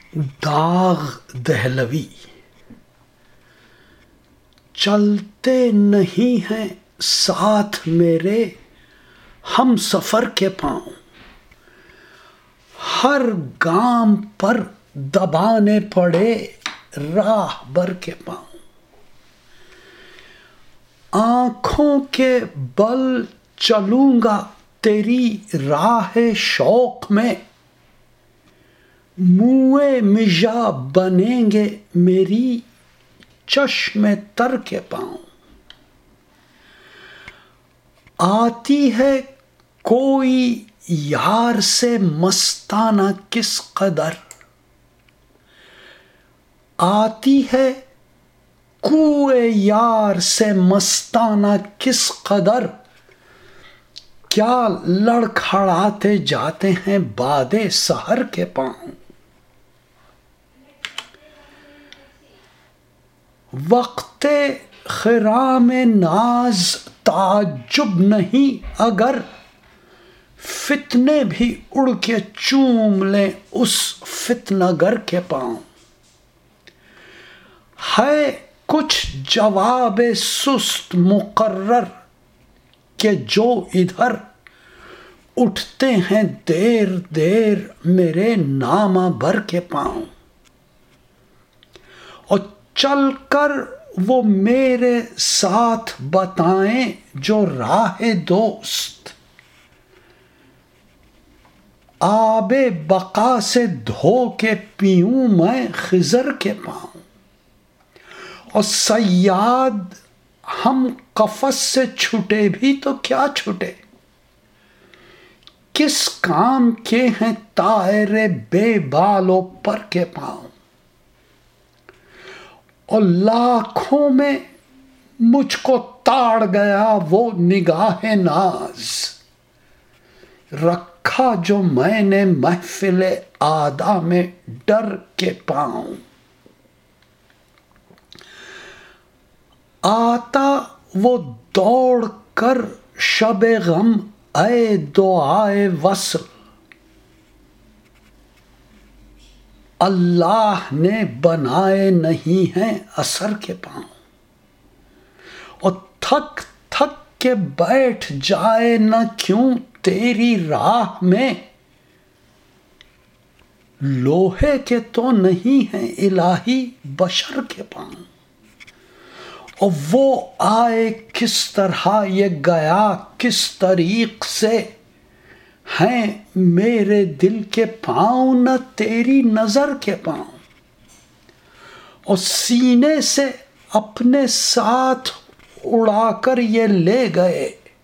داغ دہلوی۔ چلتے نہیں ہیں ساتھ میرے ہم سفر کے پاؤں، ہر گام پر دبانے پڑے راہ بر کے پاؤں۔ آنکھوں کے بل چلوں گا تیری راہ شوق میں، موئے مژہ بنیں گے میری چشم تر کے پاؤں۔ آتی ہے کوئی یار سے مستانہ کس قدر، آتی ہے کوئے یار سے مستانہ کس قدر، کیا لڑکھڑاتے جاتے ہیں باد سحر کے پاؤں۔ وقت خرام ناز تعجب نہیں اگر، فتنے بھی اڑ کے چوم لیں اس فتنہ گر کے پاؤں۔ ہے کچھ جواب سست مقرر کہ جو ادھر اٹھتے ہیں دیر دیر میرے نامہ بھر کے پاؤں، اور چل کر وہ میرے ساتھ بتائیں جو راہ دوست، آب بقا سے دھو کے پیوں میں خضر کے پاؤں۔ اور صیاد ہم قفس سے چھٹے بھی تو کیا چھٹے، کس کام کے ہیں طائر بے بال و پر کے پاؤں۔ اور لاکھوں میں مجھ کو تاڑ گیا وہ نگاہ ناز، رکھا جو میں نے محفل آدھا میں ڈر کے پاؤں۔ آتا وہ دوڑ کر شب غم اے دعائے وصل، اللہ نے بنائے نہیں ہیں اثر کے پاؤں۔ اور تھک تھک کے بیٹھ جائے نہ کیوں تیری راہ میں، لوہے کے تو نہیں ہیں الہی بشر کے پاؤں۔ اور وہ آئے کس طرح یہ گیا کس طریق سے، ہیں میرے دل کے پاؤں نہ تیری نظر کے پاؤں۔ اور سینے سے اپنے ساتھ اڑا کر یہ لے گئے،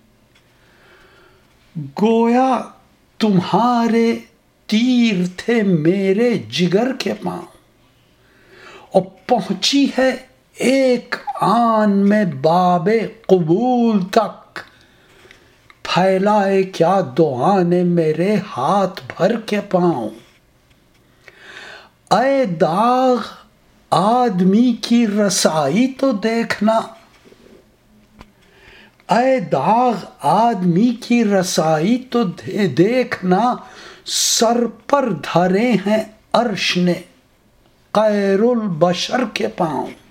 گویا تمہارے تیر تھے میرے جگر کے پاؤں۔ اور پہنچی ہے ایک آن میں باب قبول تک، پھیلائے کیا دعا نے میرے ہاتھ بھر کے پاؤں۔ اے داغ آدمی کی رسائی تو دیکھنا، اے داغ آدمی کی رسائی تو دیکھنا، سر پر دھرے ہیں عرش نے غیر البشر کے پاؤں۔